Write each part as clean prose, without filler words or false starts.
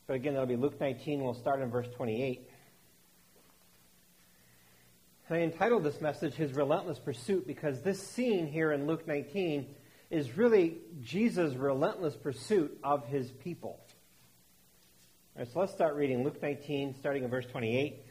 But again, that'll be Luke 19. We'll start in verse 28. And I entitled this message, His Relentless Pursuit, because this scene here in Luke 19 is really Jesus' relentless pursuit of His people. All right, so let's start reading Luke 19, starting in verse 28.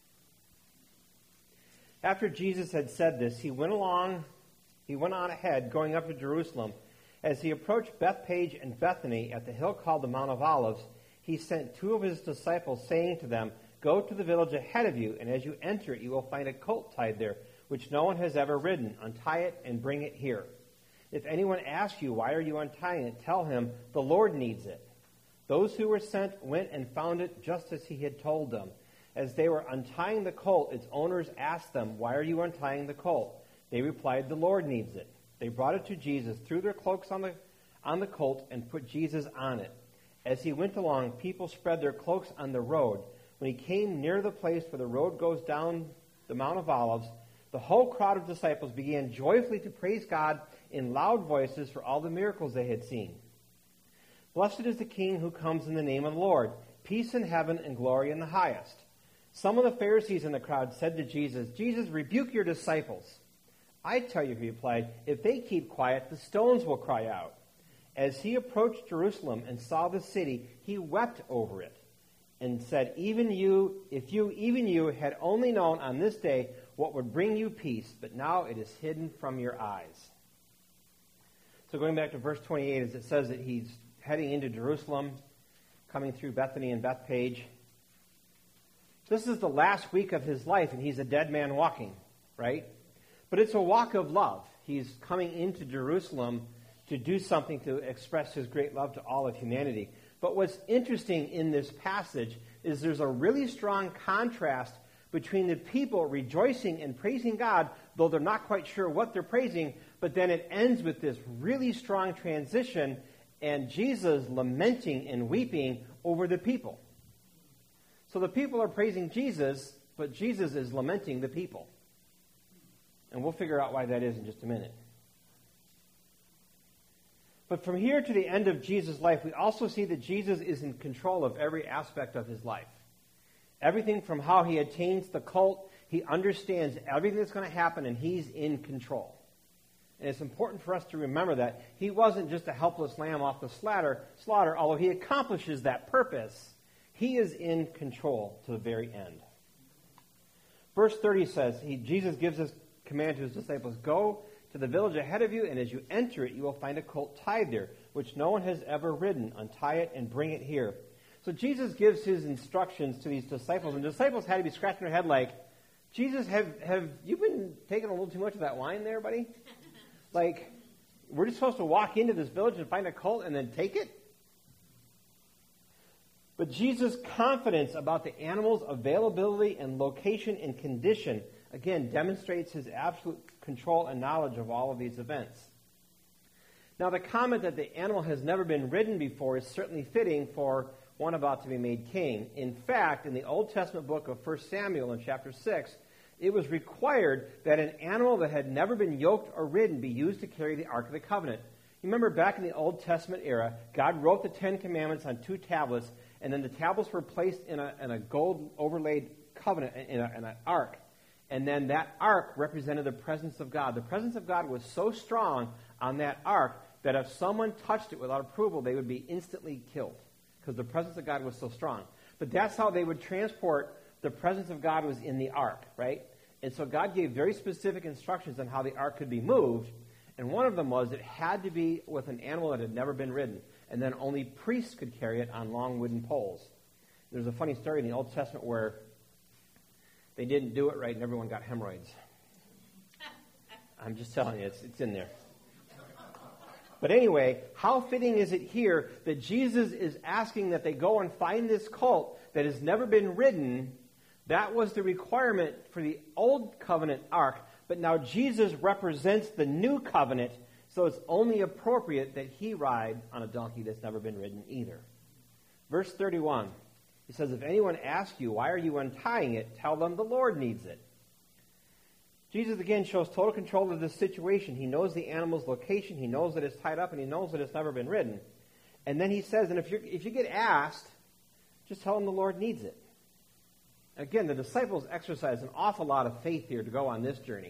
After Jesus had said this, he went on ahead, going up to Jerusalem. As he approached Bethphage and Bethany at the hill called the Mount of Olives, he sent two of his disciples, saying to them, "Go to the village ahead of you, and as you enter it, you will find a colt tied there, which no one has ever ridden. Untie it and bring it here. If anyone asks you, 'Why are you untying it?' tell him, 'The Lord needs it.'" Those who were sent went and found it just as he had told them. As they were untying the colt, its owners asked them, "Why are you untying the colt?" They replied, "The Lord needs it." They brought it to Jesus, threw their cloaks on the colt, and put Jesus on it. As he went along, people spread their cloaks on the road. When he came near the place where the road goes down the Mount of Olives, the whole crowd of disciples began joyfully to praise God in loud voices for all the miracles they had seen. "Blessed is the King who comes in the name of the Lord. Peace in heaven and glory in the highest." Some of the Pharisees in the crowd said to Jesus, "Jesus, rebuke your disciples." "I tell you," he replied, "if they keep quiet, the stones will cry out." As he approached Jerusalem and saw the city, he wept over it and said, even you had only known on this day what would bring you peace, but now it is hidden from your eyes. So going back to verse 28, as it says that he's heading into Jerusalem, coming through Bethany and Bethphage. This is the last week of his life, and he's a dead man walking, right? But it's a walk of love. He's coming into Jerusalem to do something to express his great love to all of humanity. But what's interesting in this passage is there's a really strong contrast between the people rejoicing and praising God, though they're not quite sure what they're praising, but then it ends with this really strong transition and Jesus lamenting and weeping over the people. So the people are praising Jesus, but Jesus is lamenting the people. And we'll figure out why that is in just a minute. But from here to the end of Jesus' life, we also see that Jesus is in control of every aspect of his life. Everything from how he attains the colt, he understands everything that's going to happen, and he's in control. And it's important for us to remember that he wasn't just a helpless lamb off the slaughter, although he accomplishes that purpose. He is in control to the very end. Verse 30 says, Jesus gives this command to his disciples, "Go to the village ahead of you, and as you enter it, you will find a colt tied there, which no one has ever ridden. Untie it and bring it here." So Jesus gives his instructions to these disciples, and the disciples had to be scratching their head like, "Jesus, have you been taking a little too much of that wine there, buddy? Like, we're just supposed to walk into this village and find a colt and then take it?" But Jesus' confidence about the animal's availability and location and condition, again, demonstrates his absolute control and knowledge of all of these events. Now, the comment that the animal has never been ridden before is certainly fitting for one about to be made king. In fact, in the Old Testament book of 1 Samuel in chapter 6, it was required that an animal that had never been yoked or ridden be used to carry the Ark of the Covenant. You remember back in the Old Testament era, God wrote the Ten Commandments on 2 tablets, and then the tablets were placed in a gold overlaid covenant, in an ark. And then that ark represented the presence of God. The presence of God was so strong on that ark that if someone touched it without approval, they would be instantly killed because the presence of God was so strong. But that's how they would transport the presence of God was in the ark, right? And so God gave very specific instructions on how the ark could be moved. And one of them was it had to be with an animal that had never been ridden. And then only priests could carry it on long wooden poles. There's a funny story in the Old Testament where they didn't do it right and everyone got hemorrhoids. I'm just telling you, it's in there. But anyway, how fitting is it here that Jesus is asking that they go and find this colt that has never been ridden? That was the requirement for the Old Covenant Ark. But now Jesus represents the New Covenant, so it's only appropriate that he ride on a donkey that's never been ridden either. Verse 31, he says, "If anyone asks you, 'Why are you untying it?' tell them the Lord needs it." Jesus again shows total control of this situation. He knows the animal's location, he knows that it's tied up, and he knows that it's never been ridden. And then he says, and if you get asked, Just tell them the Lord needs it. Again, the disciples exercised an awful lot of faith here to go on this journey.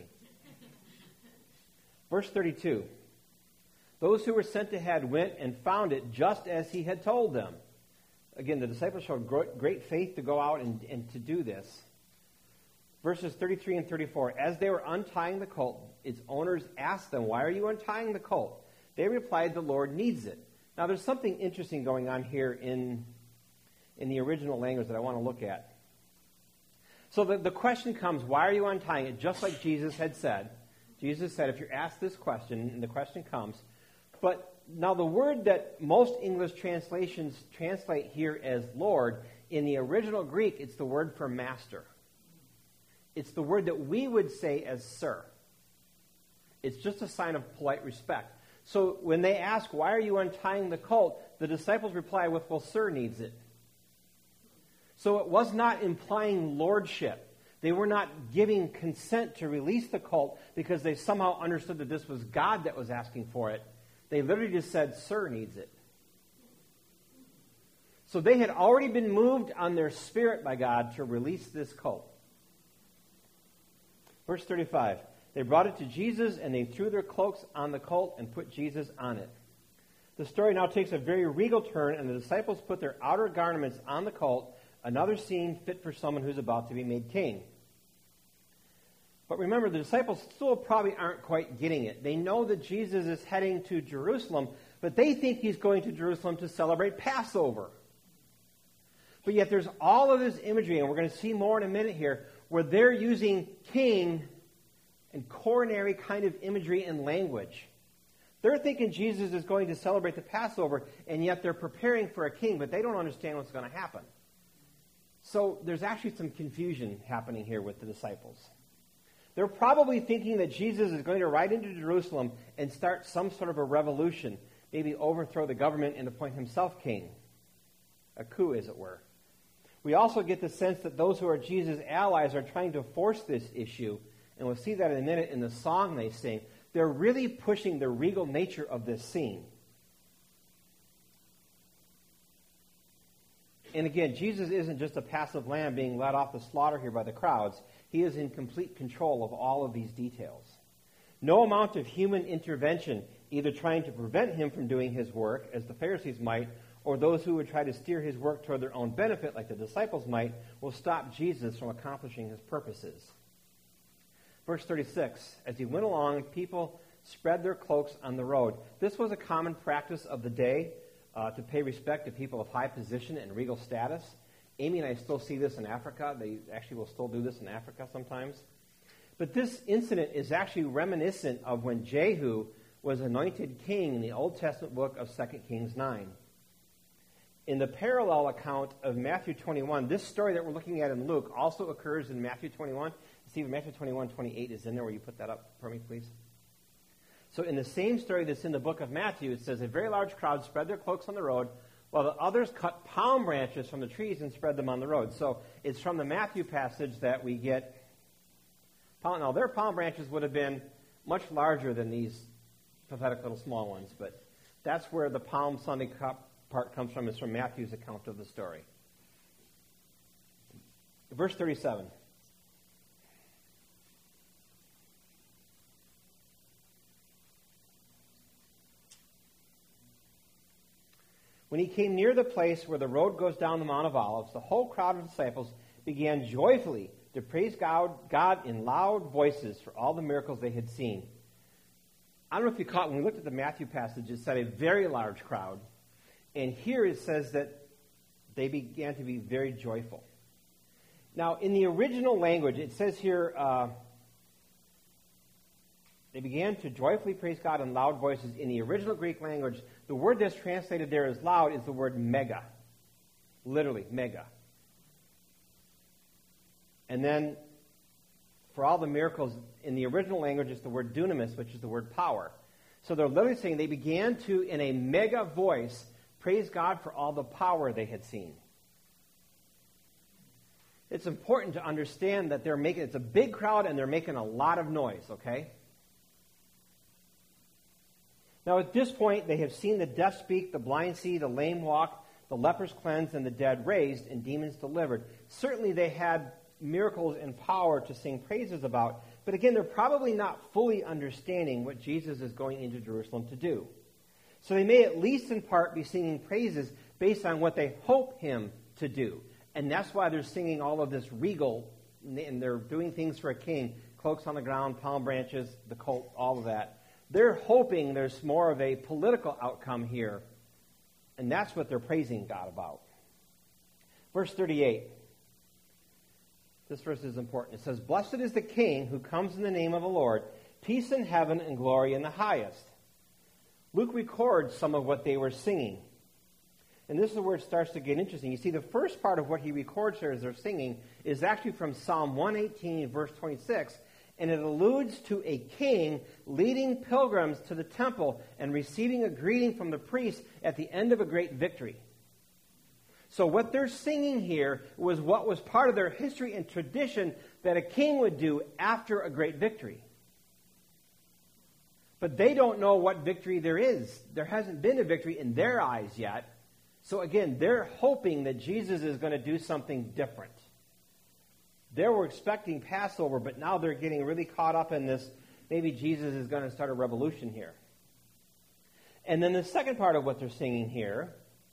Verse 32. Those who were sent ahead went and found it just as he had told them. Again, the disciples showed great faith to go out and to do this. Verses 33 and 34. As they were untying the colt, its owners asked them, "Why are you untying the colt?" They replied, "The Lord needs it." Now, there's something interesting going on here in the original language that I want to look at. So the question comes, why are you untying it? Just like Jesus had said. Jesus said, if you're asked this question, and the question comes. But now the word that most English translations translate here as Lord, in the original Greek, it's the word for master. It's the word that we would say as sir. It's just a sign of polite respect. So when they ask, why are you untying the colt? The disciples reply with, well, sir needs it. So it was not implying lordship. They were not giving consent to release the colt because they somehow understood that this was God that was asking for it. They literally just said, sir needs it. So they had already been moved on their spirit by God to release this colt. Verse 35. They brought it to Jesus, and they threw their cloaks on the colt and put Jesus on it. The story now takes a very regal turn, and the disciples put their outer garments on the colt, another scene fit for someone who's about to be made king. But remember, the disciples still probably aren't quite getting it. They know that Jesus is heading to Jerusalem, but they think he's going to Jerusalem to celebrate Passover. But yet there's all of this imagery, and we're going to see more in a minute here, where they're using king and coronary kind of imagery and language. They're thinking Jesus is going to celebrate the Passover, and yet they're preparing for a king, but they don't understand what's going to happen. So there's actually some confusion happening here with the disciples. They're probably thinking that Jesus is going to ride into Jerusalem and start some sort of a revolution, maybe overthrow the government and appoint himself king. A coup, as it were. We also get the sense that those who are Jesus' allies are trying to force this issue, and we'll see that in a minute in the song they sing. They're really pushing the regal nature of this scene. And again, Jesus isn't just a passive lamb being led off the slaughter here by the crowds. He is in complete control of all of these details. No amount of human intervention, either trying to prevent him from doing his work, as the Pharisees might, or those who would try to steer his work toward their own benefit, like the disciples might, will stop Jesus from accomplishing his purposes. Verse 36, as he went along, people spread their cloaks on the road. This was a common practice of the day to pay respect to people of high position and regal status. Amy and I still see this in Africa. They actually will still do this in Africa sometimes. But this incident is actually reminiscent of when Jehu was anointed king in the Old Testament book of 2 Kings 9. In the parallel account of Matthew 21, this story that we're looking at in Luke also occurs in Matthew 21. Steve, Matthew 21:28 is in there. Will you put that up for me, please? So in the same story that's in the book of Matthew, it says, a very large crowd spread their cloaks on the road, while the others cut palm branches from the trees and spread them on the road. So it's from the Matthew passage that we get. Now, their palm branches would have been much larger than these pathetic little small ones, but that's where the Palm Sunday part comes from, is from Matthew's account of the story. Verse 37. When he came near the place where the road goes down the Mount of Olives, the whole crowd of disciples began joyfully to praise God in loud voices for all the miracles they had seen. I don't know if you caught, when we looked at the Matthew passage, it said a very large crowd. And here it says that they began to be very joyful. Now, in the original language, it says here, they began to joyfully praise God in loud voices. In the original Greek language, the word that's translated there as loud is the word mega. Literally, mega. And then, for all the miracles, in the original language, it's the word dunamis, which is the word power. So they're literally saying they began to, in a mega voice, praise God for all the power they had seen. It's important to understand that it's a big crowd and they're making a lot of noise, okay? Now at this point, they have seen the deaf speak, the blind see, the lame walk, the lepers cleansed and the dead raised and demons delivered. Certainly they had miracles and power to sing praises about, but again, they're probably not fully understanding what Jesus is going into Jerusalem to do. So they may at least in part be singing praises based on what they hope him to do. And that's why they're singing all of this regal, and they're doing things for a king, cloaks on the ground, palm branches, the colt, all of that. They're hoping there's more of a political outcome here, and that's what they're praising God about. Verse 38. This verse is important. It says, "Blessed is the King who comes in the name of the Lord, peace in heaven and glory in the highest." Luke records some of what they were singing. And this is where it starts to get interesting. You see, the first part of what he records here as they're singing is actually from Psalm 118, verse 26, and it alludes to a king leading pilgrims to the temple and receiving a greeting from the priest at the end of a great victory. So what they're singing here was what was part of their history and tradition that a king would do after a great victory. But they don't know what victory there is. There hasn't been a victory in their eyes yet. So again, they're hoping that Jesus is going to do something different. They were expecting Passover, but now they're getting really caught up in this. Maybe Jesus is going to start a revolution here. And then the second part of what they're singing here,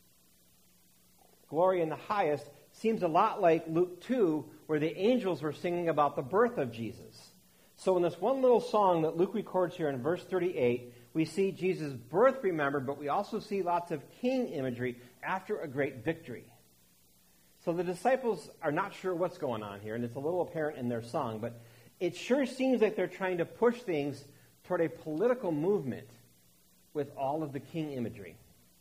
glory in the highest, seems a lot like Luke 2, where the angels were singing about the birth of Jesus. So in this one little song that Luke records here in verse 38, we see Jesus' birth remembered, but we also see lots of king imagery after a great victory. So the disciples are not sure what's going on here, and it's a little apparent in their song, but it sure seems like they're trying to push things toward a political movement with all of the king imagery.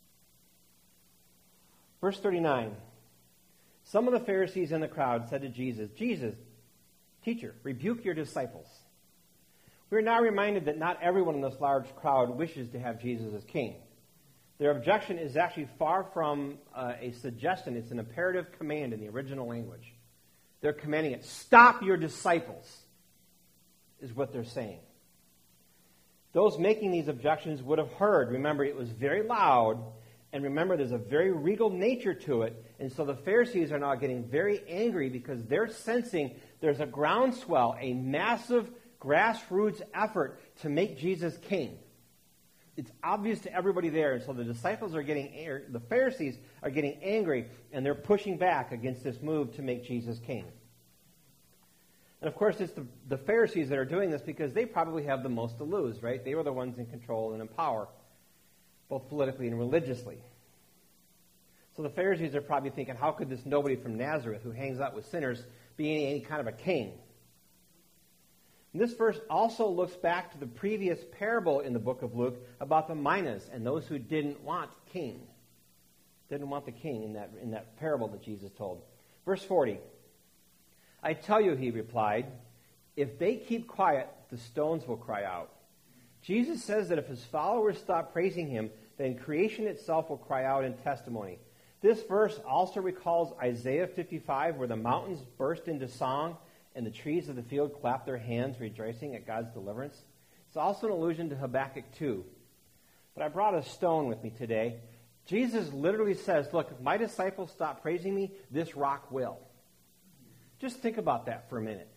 Verse 39, some of the Pharisees in the crowd said to Jesus, "Jesus, teacher, rebuke your disciples." We are now reminded that not everyone in this large crowd wishes to have Jesus as king. Their objection is actually far from a suggestion. It's an imperative command in the original language. They're commanding it. Stop your disciples, is what they're saying. Those making these objections would have heard. Remember, it was very loud, and remember, there's a very regal nature to it, and so the Pharisees are now getting very angry because they're sensing there's a groundswell, a massive grassroots effort to make Jesus king. It's obvious to everybody there, and so the disciples are the Pharisees are getting angry, and they're pushing back against this move to make Jesus king. And of course, it's the Pharisees that are doing this because they probably have the most to lose, right? They were the ones in control and in power, both politically and religiously. So the Pharisees are probably thinking, how could this nobody from Nazareth who hangs out with sinners be any kind of a king? And this verse also looks back to the previous parable in the book of Luke about the minas and those who didn't want king. Didn't want the king in that parable that Jesus told. Verse 40. "I tell you," he replied, "if they keep quiet, the stones will cry out." Jesus says that if his followers stop praising him, then creation itself will cry out in testimony. This verse also recalls Isaiah 55, where the mountains burst into song and the trees of the field clap their hands, rejoicing at God's deliverance. It's also an allusion to Habakkuk 2. But I brought a stone with me today. Jesus literally says, look, if my disciples stop praising me, this rock will. Just think about that for a minute.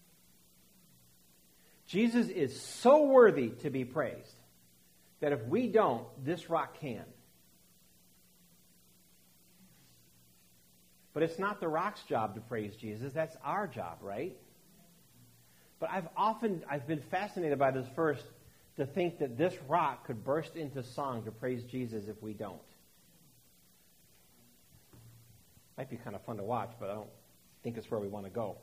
Jesus is so worthy to be praised that if we don't, this rock can. But it's not the rock's job to praise Jesus. That's our job, right? But I've been fascinated by this verse to think that this rock could burst into song to praise Jesus if we don't. Might be kind of fun to watch, but I don't think it's where we want to go.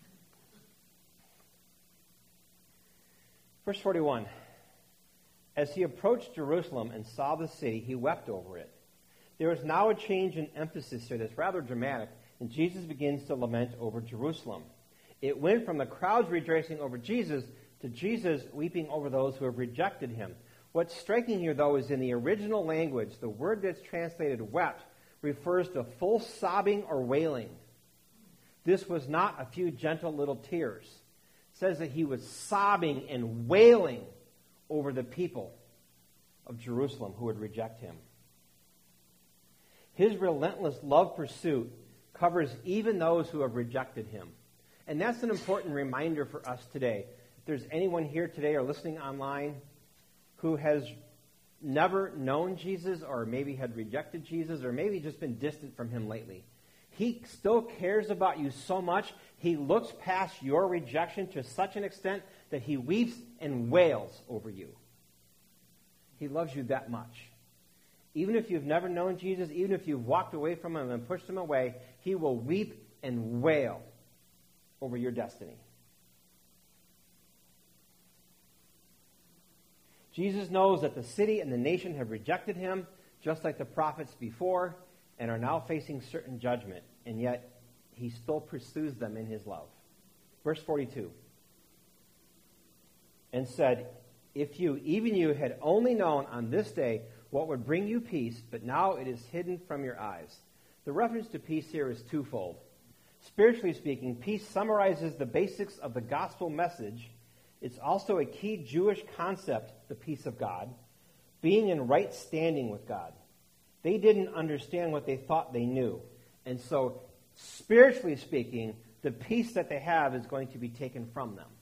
Verse 41. As he approached Jerusalem and saw the city, he wept over it. There is now a change in emphasis here that's rather dramatic, and Jesus begins to lament over Jerusalem. It went from the crowds rejoicing over Jesus to Jesus weeping over those who have rejected him. What's striking here, though, is in the original language, the word that's translated wept refers to full sobbing or wailing. This was not a few gentle little tears. It says that he was sobbing and wailing over the people of Jerusalem who would reject him. His relentless love pursuit covers even those who have rejected him. And that's an important reminder for us today. If there's anyone here today or listening online who has never known Jesus or maybe had rejected Jesus or maybe just been distant from him lately, he still cares about you so much. He looks past your rejection to such an extent that he weeps and wails over you. He loves you that much. Even if you've never known Jesus, even if you've walked away from him and pushed him away, he will weep and wail over your destiny. Jesus knows that the city and the nation have rejected him, just like the prophets before, and are now facing certain judgment, and yet he still pursues them in his love. Verse 42, and said, if you, even you, had only known on this day what would bring you peace, but now it is hidden from your eyes. The reference to peace here is twofold. Spiritually speaking, peace summarizes the basics of the gospel message. It's also a key Jewish concept, the peace of God, being in right standing with God. They didn't understand what they thought they knew. And so, spiritually speaking, the peace that they have is going to be taken from them.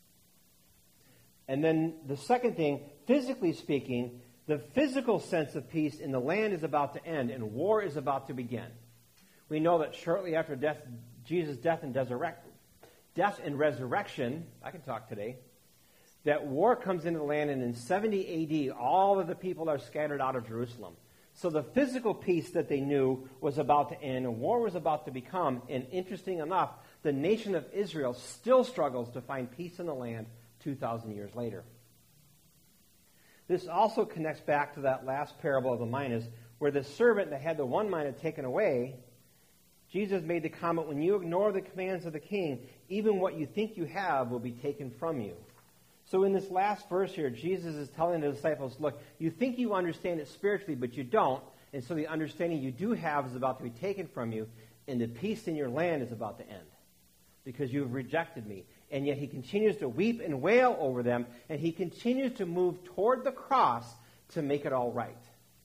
And then the second thing, physically speaking, the physical sense of peace in the land is about to end and war is about to begin. We know that shortly after Jesus' death and resurrection, I can talk today, that war comes into the land, and in 70 A.D., all of the people are scattered out of Jerusalem. So the physical peace that they knew was about to end, and war was about to become. And interesting enough, the nation of Israel still struggles to find peace in the land 2,000 years later. This also connects back to that last parable of the minas, where the servant that had the one mina taken away, Jesus made the comment, when you ignore the commands of the king, even what you think you have will be taken from you. So in this last verse here, Jesus is telling the disciples, look, you think you understand it spiritually, but you don't. And so the understanding you do have is about to be taken from you, and the peace in your land is about to end because you have rejected me. And yet he continues to weep and wail over them, and he continues to move toward the cross to make it all right.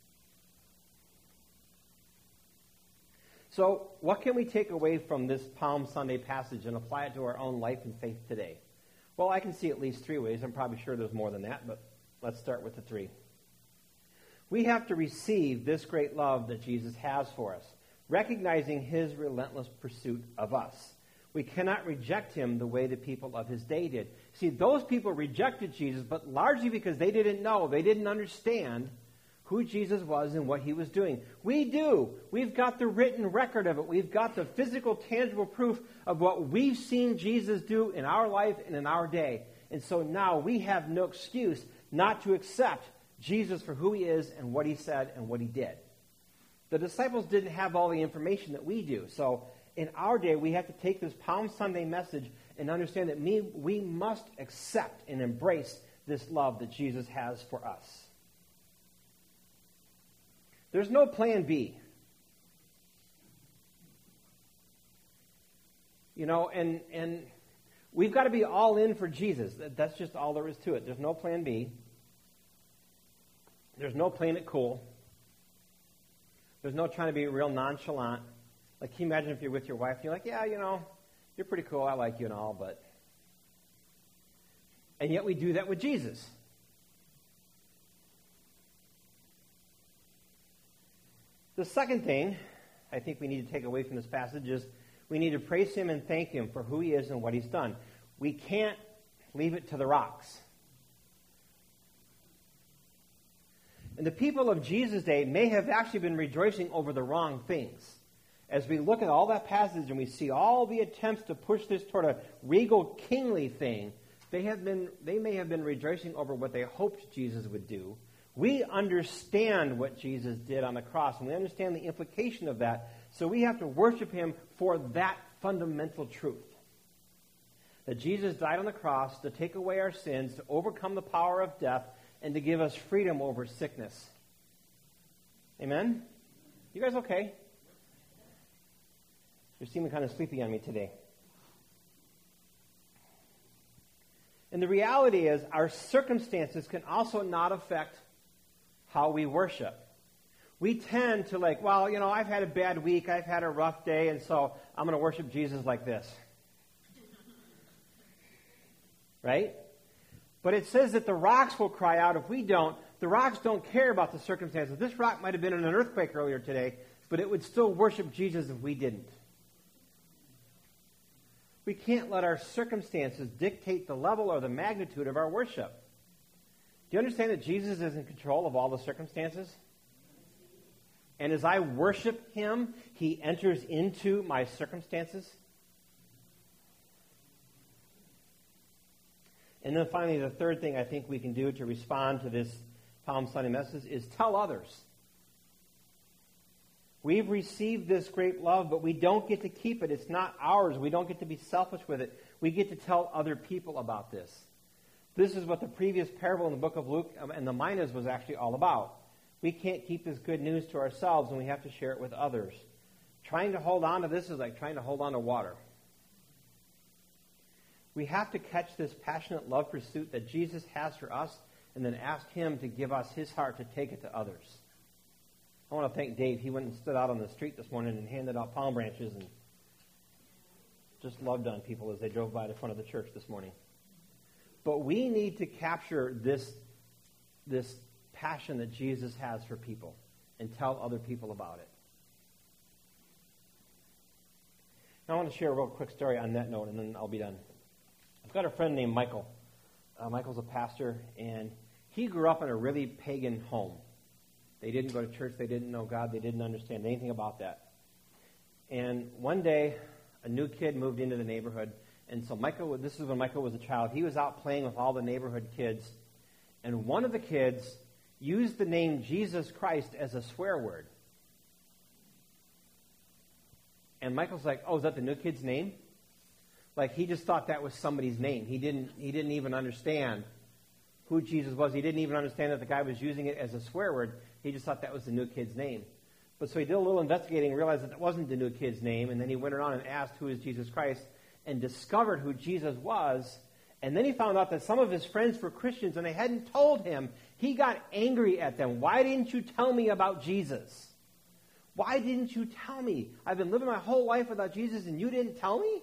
So what can we take away from this Palm Sunday passage and apply it to our own life and faith today? Well, I can see at least 3 ways. I'm probably sure there's more than that, but let's start with the 3. We have to receive this great love that Jesus has for us, recognizing his relentless pursuit of us. We cannot reject him the way the people of his day did. See, those people rejected Jesus, but largely because they didn't know, they didn't understand who Jesus was and what he was doing. We do. We've got the written record of it. We've got the physical, tangible proof of what we've seen Jesus do in our life and in our day. And so now we have no excuse not to accept Jesus for who he is and what he said and what he did. The disciples didn't have all the information that we do. So in our day, we have to take this Palm Sunday message and understand that we must accept and embrace this love that Jesus has for us. There's no plan B. You know, and we've got to be all in for Jesus. That's just all there is to it. There's no plan B. There's no playing it cool. There's no trying to be real nonchalant. Like, can you imagine if you're with your wife and you're like, yeah, you know, you're pretty cool. I like you and all, but... And yet we do that with Jesus. The second thing I think we need to take away from this passage is we need to praise him and thank him for who he is and what he's done. We can't leave it to the rocks. And the people of Jesus' day may have actually been rejoicing over the wrong things. As we look at all that passage and we see all the attempts to push this toward a regal, kingly thing, they may have been rejoicing over what they hoped Jesus would do. We understand what Jesus did on the cross, and we understand the implication of that, so we have to worship him for that fundamental truth. That Jesus died on the cross to take away our sins, to overcome the power of death, and to give us freedom over sickness. Amen? You guys okay? You're seeming kind of sleepy on me today. And the reality is, our circumstances can also not affect how we worship. We tend to I've had a bad week, I've had a rough day, and so I'm going to worship Jesus like this. Right? But it says that the rocks will cry out if we don't. The rocks don't care about the circumstances. This rock might have been in an earthquake earlier today, but it would still worship Jesus if we didn't. We can't let our circumstances dictate the level or the magnitude of our worship. Do you understand that Jesus is in control of all the circumstances? And as I worship him, he enters into my circumstances. And then finally, the third thing I think we can do to respond to this Palm Sunday message is tell others. We've received this great love, but we don't get to keep it. It's not ours. We don't get to be selfish with it. We get to tell other people about this. This is what the previous parable in the book of Luke and the minas was actually all about. We can't keep this good news to ourselves, and we have to share it with others. Trying to hold on to this is like trying to hold on to water. We have to catch this passionate love pursuit that Jesus has for us and then ask him to give us his heart to take it to others. I want to thank Dave. He went and stood out on the street this morning and handed out palm branches and just loved on people as they drove by the front of the church this morning. But we need to capture this passion that Jesus has for people and tell other people about it. Now I want to share a real quick story on that note, and then I'll be done. I've got a friend named Michael. Michael's a pastor, and he grew up in a really pagan home. They didn't go to church. They didn't know God. They didn't understand anything about that. And one day, a new kid moved into the neighborhood. And so this is when Michael was a child. He was out playing with all the neighborhood kids. And one of the kids used the name Jesus Christ as a swear word. And Michael's like, oh, is that the new kid's name? Like, he just thought that was somebody's name. He didn't even understand who Jesus was. He didn't even understand that the guy was using it as a swear word. He just thought that was the new kid's name. But so he did a little investigating and realized that it wasn't the new kid's name. And then he went around and asked, who is Jesus Christ? And discovered who Jesus was. And then he found out that some of his friends were Christians and they hadn't told him. He got angry at them. Why didn't you tell me about Jesus? Why didn't you tell me? I've been living my whole life without Jesus and you didn't tell me?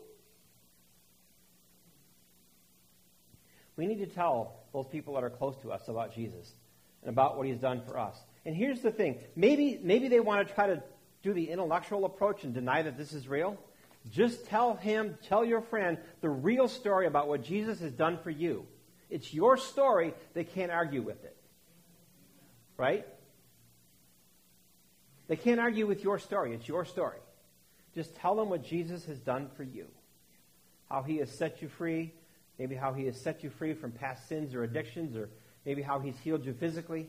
We need to tell those people that are close to us about Jesus and about what he's done for us. And here's the thing. Maybe they want to try to do the intellectual approach and deny that this is real. Just tell your friend the real story about what Jesus has done for you. It's your story. They can't argue with it. Right? They can't argue with your story. It's your story. Just tell them what Jesus has done for you. How he has set you free. Maybe how he has set you free from past sins or addictions, or maybe how he's healed you physically.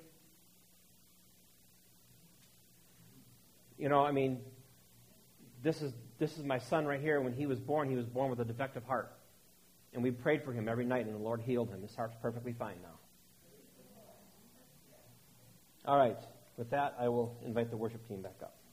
This is my son right here. When he was born with a defective heart. And we prayed for him every night, and the Lord healed him. His heart's perfectly fine now. All right. With that, I will invite the worship team back up.